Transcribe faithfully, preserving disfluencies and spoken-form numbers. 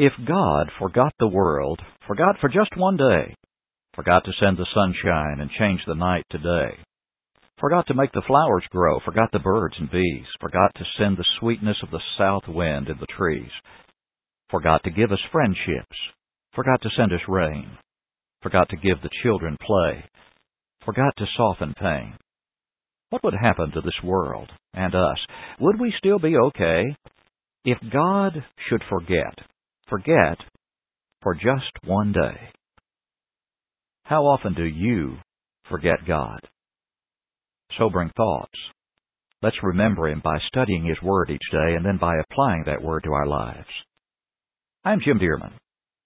If God forgot the world, forgot for just one day, forgot to send the sunshine and change the night to day, forgot to make the flowers grow, forgot the birds and bees, forgot to send the sweetness of the south wind in the trees, forgot to give us friendships, forgot to send us rain, forgot to give the children play, forgot to soften pain, what would happen to this world and us? Would we still be okay? If God should forget, forget for just one day. How often do you forget God? Sobering thoughts. Let's remember Him by studying His Word each day and then by applying that Word to our lives. I'm Jim Dearman.